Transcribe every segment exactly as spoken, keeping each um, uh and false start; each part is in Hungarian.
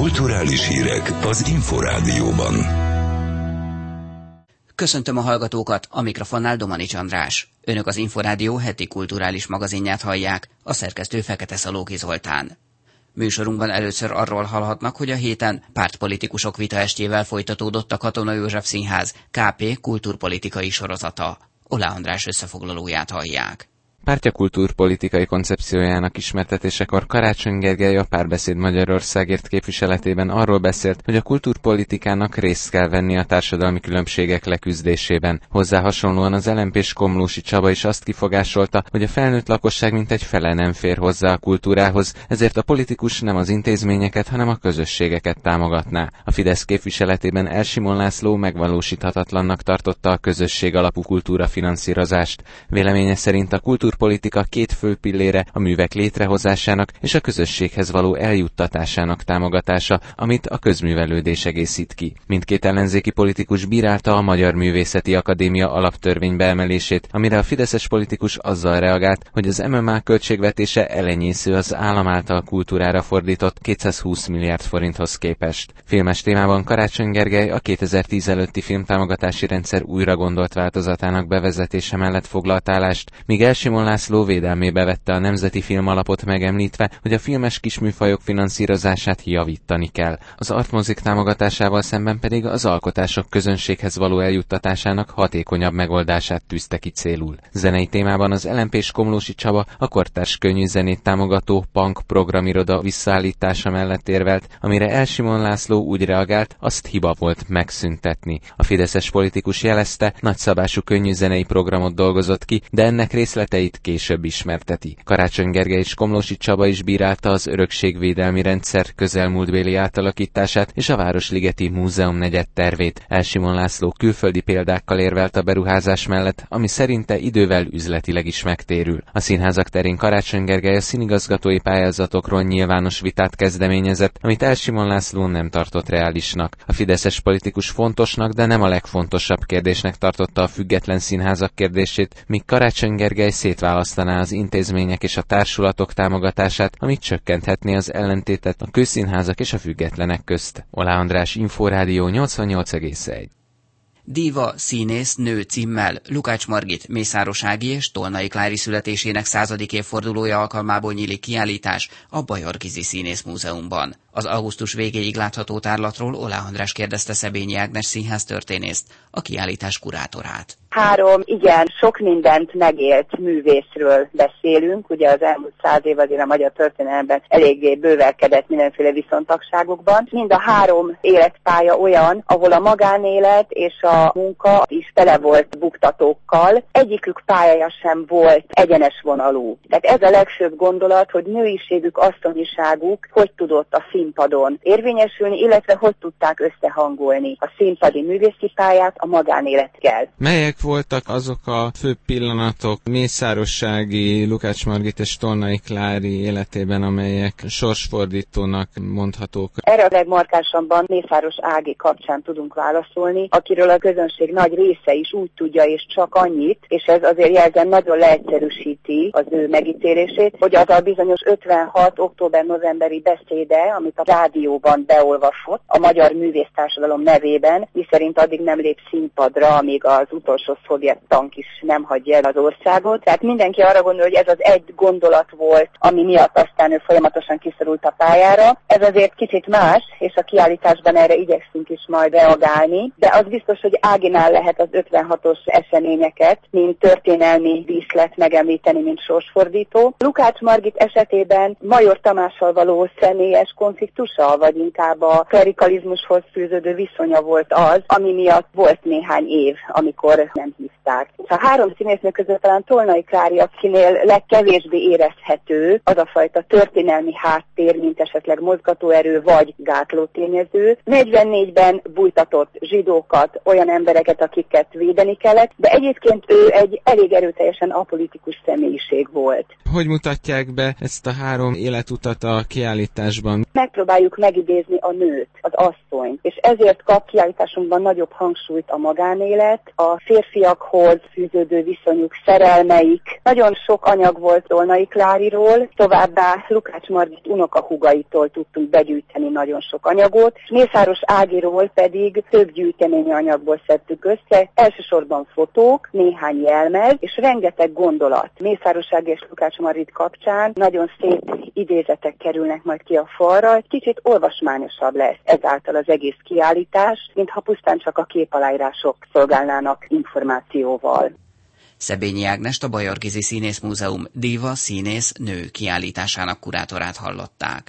Kulturális hírek az Inforádióban. Köszöntöm a hallgatókat, a mikrofonnál Domanics András. Önök az Inforádió heti kulturális magazinját hallják, a szerkesztő Fekete Szalóki Zoltán. Műsorunkban először arról hallhatnak, hogy a héten pártpolitikusok vitaestjével folytatódott a Katona József Színház ká pé kultúrpolitikai sorozata. Oláh András összefoglalóját hallják. Pártja kultúrpolitikai koncepciójának ismertetésekor Karácsony Gergely a Párbeszéd Magyarországért képviseletében arról beszélt, hogy a kultúrpolitikának részt kell venni a társadalmi különbségek leküzdésében. Hozzá hasonlóan az el em pés Komlósi Csaba is azt kifogásolta, hogy a felnőtt lakosság mintegy fele nem fér hozzá a kultúrához, ezért a politikus nem az intézményeket, hanem a közösségeket támogatná. A Fidesz képviseletében El Simon László megvalósíthatatlannak tartotta a közösség alapú kultúra finanszírozást. Véleménye szerint a kultúr politika két fő pillére a művek létrehozásának és a közösséghez való eljuttatásának támogatása, amit a közművelődés egészít ki. Mindkét ellenzéki politikus bírálta a Magyar Művészeti Akadémia alaptörvény beemelését, amire a fideszes politikus azzal reagált, hogy az em em á költségvetése elenyésző az állam által kultúrára fordított kétszázhúsz milliárd forinthoz képest. Filmes témában Karácsony Gergely a kétezer-tíz előtti filmtámogatási rendszer újra gondolt változatának bevezetése mellett foglalt állást, míg El Simon László védelmébe vette a Nemzeti Filmalapot, megemlítve, hogy a filmes kisműfajok finanszírozását javítani kell. Az artmozik támogatásával szemben pedig az alkotások közönséghez való eljuttatásának hatékonyabb megoldását tűzte ki célul. Zenei témában az el em pés Komlósi Csaba a kortárs könnyű zenét támogató punk programiroda visszaállítása mellett érvelt, amire El Simon László úgy reagált, azt hiba volt megszüntetni. A fideszes politikus jelezte, nagyszabású könnyű zenei programot dolgozott ki, de ennek részleteit később ismerteti. Karácsony Gergely és Komlósi Csaba is bírálta az örökségvédelmi rendszer közelmúltbéli átalakítását és a Városligeti Múzeum negyed tervét. El Simon László külföldi példákkal érvelt a beruházás mellett, ami szerinte idővel üzletileg is megtérül. A színházak terén Karácsony Gergely a színigazgatói pályázatokról nyilvános vitát kezdeményezett, amit El Simon László nem tartott reálisnak. A fideszes politikus fontosnak, de nem a legfontosabb kérdésnek tartotta a független színházak kérdését, míg Karácsony Gergely szétválasztaná az intézmények és a társulatok támogatását, amit csökkenthetné az ellentétet a közszínházak és a függetlenek közt. Oláh András, Inforádió nyolcvannyolc egész egy. Díva, színész, nő címmel Lukács Margit, Mészáros Ági és Tolnai Klári születésének századik évfordulója alkalmából nyílik kiállítás a Bajor Gizi Színész Múzeumban. Az augusztus végéig látható tárlatról Oláh András kérdezte Szebényi Ágnes színháztörténészt, a kiállítás kurátorát. Három igen sok mindent megélt művészről beszélünk, ugye az elmúlt száz év azért a magyar történelemben eléggé bővelkedett mindenféle viszontagságokban. Mind a három életpálya olyan, ahol a magánélet és a munka is tele volt buktatókkal. Egyikük pályája sem volt egyenes vonalú. Tehát ez a legfőbb gondolat, hogy nőiségük, asszonyiságuk hogy tudott a színpadon érvényesülni, illetve hogy tudták összehangolni a színpadi művészi pályát a magánéletkel. Melyek voltak azok a fő pillanatok Mészáros Ági, Lukács Margit és Tolnai Klári életében, amelyek sorsfordítónak mondhatók? Erre a legmarkánsabban Mészáros Ági kapcsán tudunk válaszolni, akiről a közönség nagy része is úgy tudja, és csak annyit, és ez azért jelzem nagyon leegyszerűsíti az ő megítélését, hogy az a bizonyos ötvenhat október-novemberi beszéde, amit a rádióban beolvasott a magyar művésztársadalom nevében, miszerint addig nem lép színpadra, amíg az utolsó szovjet tank is nem hagyja el az országot. Tehát mindenki arra gondol, hogy ez az egy gondolat volt, ami miatt aztán ő folyamatosan kiszorult a pályára. Ez azért kicsit más, és a kiállításban erre igyekszünk is majd reagálni, de az biztos, hogy Áginál lehet az ötvenhatos eseményeket, mint történelmi díszlet megemlíteni, mint sorsfordító. Lukács Margit esetében Major Tamással való személyes konfliktusa, vagy inkább a klerikalizmushoz fűződő viszonya volt az, ami miatt volt néhány év, amikor nem hívták. A három színésznő között talán Tolnai Klári, akinél legkevésbé érezhető az a fajta történelmi háttér, mint esetleg mozgatóerő vagy gátló tényező. negyvennégyben bújtatott zsidókat, olyan embereket, akiket védeni kellett, de egyébként ő egy elég erőteljesen apolitikus személyiség volt. Hogy mutatják be ezt a három életutat a kiállításban? Megpróbáljuk megidézni a nőt, az asszonyt, és ezért kap kiállításunkban nagyobb hangsúlyt a magánélet, a férfiak anyaghoz fűződő viszonyuk, szerelmeik. Nagyon sok anyag volt Dolnai Kláriról, továbbá Lukács Margit unokahúgaitól tudtunk begyűjteni nagyon sok anyagot, és Mészáros Ágiról pedig több gyűjteményi anyagból szedtük össze, elsősorban fotók, néhány jelmez, és rengeteg gondolat. Mészáros Ági és Lukács Margit kapcsán nagyon szép idézetek kerülnek majd ki a falra, egy kicsit olvasmányosabb lesz ezáltal az egész kiállítás, mintha pusztán csak a képaláírások szolgálnának információval. Szebényi Ágnest, a Bajor-Gizi Színészmúzeum Diva színész nő kiállításának kurátorát hallották.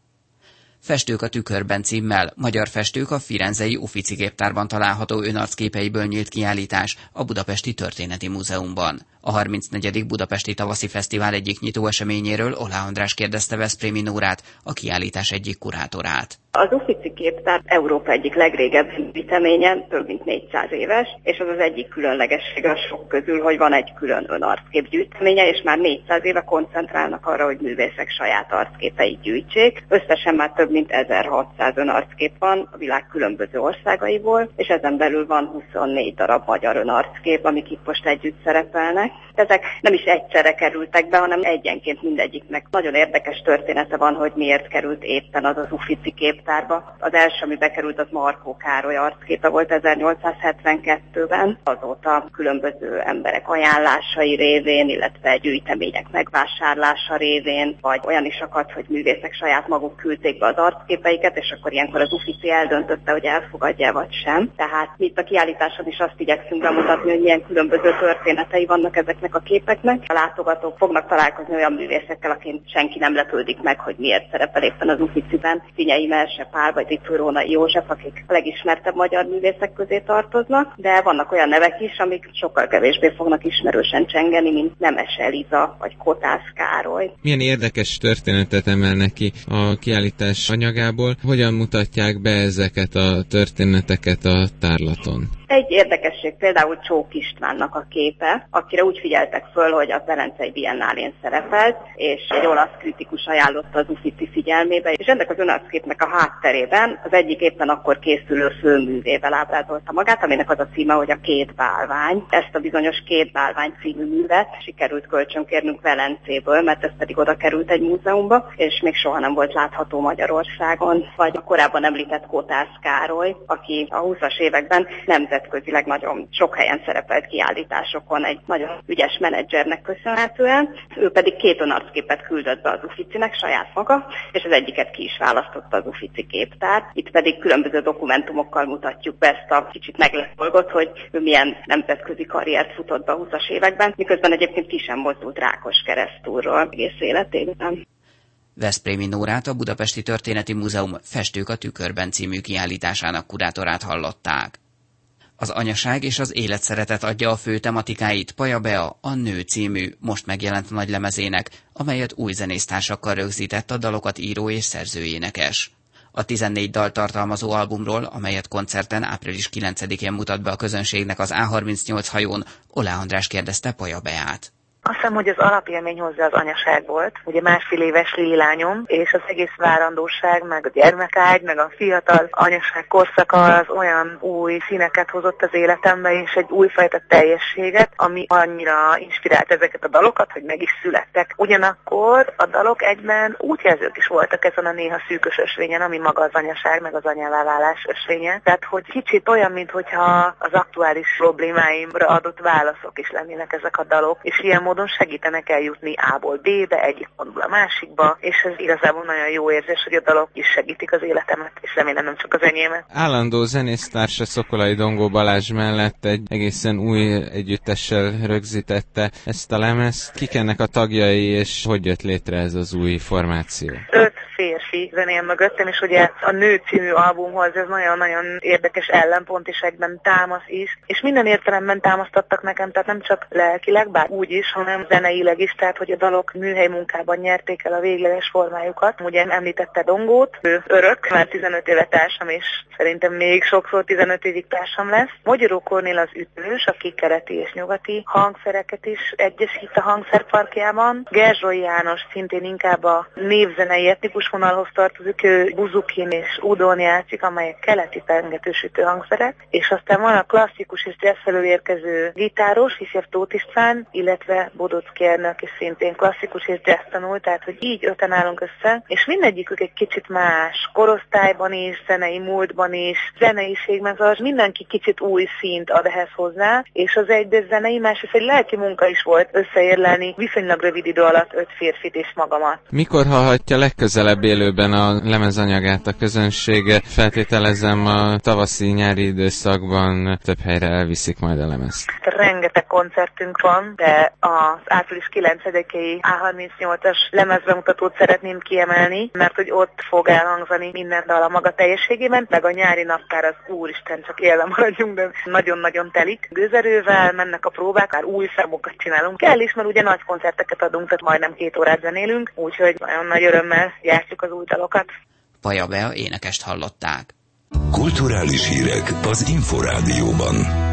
Festők a tükörben címmel, magyar festők a firenzei Uffizi képtárban található önarcképeiből nyílt kiállítás a Budapesti Történeti Múzeumban. A harmincnegyedik Budapesti Tavaszi Fesztivál egyik nyitó eseményéről Oláh András kérdezte Veszprémi Nórát, a kiállítás egyik kurátorát. Az Uffizi képtár Európa egyik legrégebbi gyűjteménye, több mint négyszáz éves, és az az egyik különlegessége a sok közül, hogy van egy külön önarckép gyűjteménye, és már négyszáz éve koncentrálnak arra, hogy művészek saját arcképeit gyűjtsék. Összesen már több mint ezerhatszáz önarckép van a világ különböző országaiból, és ezen belül van huszonnégy darab magyar önarckép, amik itt most együtt szerepelnek. Ezek nem is egyszerre kerültek be, hanem egyenként mindegyiknek nagyon érdekes története van, hogy miért került éppen az az Uffizi képtárba. Az első, ami bekerült, az Markó Károly arcképe volt ezernyolcszázhetvenkettőben. Azóta különböző emberek ajánlásai révén, illetve gyűjtemények megvásárlása révén, vagy olyan is akadt, hogy művészek saját maguk küldték be az arcképeiket, és akkor ilyenkor az Uffizi eldöntötte, hogy elfogadja vagy sem. Tehát mi itt a kiállításon is azt igyekszünk bemutatni, hogy milyen különböző történetei vannak ezeknek a képeknek. A látogatók fognak találkozni olyan művészekkel, akin senki nem lepődik meg, hogy miért szerepel éppen az Uffiziben. Szinyei Merse Pál vagy Dicsórónai József, akik a legismertebb magyar művészek közé tartoznak, de vannak olyan nevek is, amik sokkal kevésbé fognak ismerősen csengeni, mint Nemes Eliza vagy Kotász Károly. Milyen érdekes történetet emelnek ki a kiállítás anyagából? Hogyan mutatják be ezeket a történeteket a tárlaton? Egy érdekesség például Csók Istvánnak a képe, akire úgy figyeltek föl, hogy a Velencei Biennálén szerepelt, és egy olasz kritikus ajánlotta az Uffizi figyelmébe, és ennek az önarcképnek a hátterében az egyik éppen akkor készülő főművével ábrázolta magát, aminek az a címe, hogy a Két bálvány. Ezt a bizonyos Két bálvány című művet sikerült kölcsönkérnünk Velencéből, mert ez pedig oda került egy múzeumba, és még soha nem volt látható Magyarországon. Vagy a korábban említett Kotász Károly, aki a húszas években nemzetközileg nagyon sok helyen szerepelt kiállításokon egy nagyon ügyes menedzsernek köszönhetően. Ő pedig két önarcképet küldött be az Uffizinek saját maga, és az egyiket ki is választotta az Uffizi képtár. Itt pedig különböző dokumentumokkal mutatjuk be ezt a kicsit meglepő dolgot, hogy ő milyen nemzetközi karriert futott be a húszas években, miközben egyébként ki sem mozdult Rákoskeresztúrról egész életében. Veszprémi Nórát, a Budapesti Történeti Múzeum Festők a tükörben című kiállításának kurátorát hallották. Az anyaság és az életszeretet adja a fő tematikáit Paja Bea, a Nő című, most megjelent nagylemezének, amelyet új zenésztársakkal rögzített a dalokat író és szerzőjénekes. A tizennégy dal tartalmazó albumról, amelyet koncerten április kilencedikén mutat be a közönségnek az á harmincnyolc hajón, Oláh András kérdezte Paja Beát. Azt hiszem, hogy az alapélmény hozzá az anyaság volt. Ugye másfél éves lélányom, és az egész várandóság, meg a gyermekágy, meg a fiatal anyaság korszaka az olyan új színeket hozott az életembe, és egy újfajta teljességet, ami annyira inspirált ezeket a dalokat, hogy meg is születtek. Ugyanakkor a dalok egyben útjelzők is voltak ezen a néha szűkös ösvényen, ami maga az anyaság, meg az anyává válás ösvénye. Tehát, hogy kicsit olyan, mintha az aktuális problémáimra adott válaszok is lennének ezek a dalok, és ilyen módon segítenek eljutni A-ból B-be, egyik pontból a másikba, és ez igazából nagyon jó érzés, hogy a dalok is segítik az életemet, és remélem nem csak az enyémet. Állandó zenésztársa Szokolai Dongó Balázs mellett egy egészen új együttessel rögzítette ezt a lemezt. Kik ennek a tagjai, és hogy jött létre ez az új formáció? Öt férfi zenél mögöttem, és ugye a Nő című albumhoz ez nagyon-nagyon érdekes ellenpont is egyben támasz is, és minden értelemben támasztottak nekem, tehát nem csak lelkileg, bár úgy is, hanem zeneileg is, tehát hogy a dalok műhely munkában nyerték el a végleges formájukat. Ugye említette Dongót, ő örök, már tizenöt éve társam, és szerintem még sokszor tizenöt évig társam lesz. Magyaró Kornél az ütős, aki keleti és nyugati hangszereket is egyesít a hangszerparkjában. Gerzsói János szintén inkább a népzenei etnikus vonalhoz tartozik, ő buzukin és udón játszik, amelyek keleti pengetősütő hangszerek, és aztán van a klasszikus és jazz felől érkező gitáros, Fischer Tóth István, illetve Bodocki Ernő, és szintén klasszikus és jazz tanul, tehát hogy így öten állunk össze, és mindegyikük egy kicsit más, korosztályban is, zenei múltban is, zeneiségben, az mindenki kicsit új szint ad ehhez hozzá, és az egy zenei, másrészt egy lelki munka is volt összeérlelni viszonylag rövid idő alatt öt férfit és magamat. Mikor hallhatja legközelebb élőben a lemezanyagát a közönsége? Feltételezem, a tavaszi-nyári időszakban több helyre elviszik majd a lemezt. Rengeteg koncertünk van, de az április kilencedikei á harmincnyolcas lemezbemutatót szeretném kiemelni, mert hogy ott fog elhangzani minden dal a maga teljességében, meg a nyári naptár az úristen, csak élve maradjunk, de nagyon-nagyon telik. Gőzerővel mennek a próbák, már új számokat csinálunk. Kell is, mert ugye nagy koncerteket adunk, tehát majdnem két órát zenélünk, úgyhogy nagyon nagy örömmel játszjuk az új dalokat. Paja Bea énekest hallották. Kulturális hírek az Inforádióban.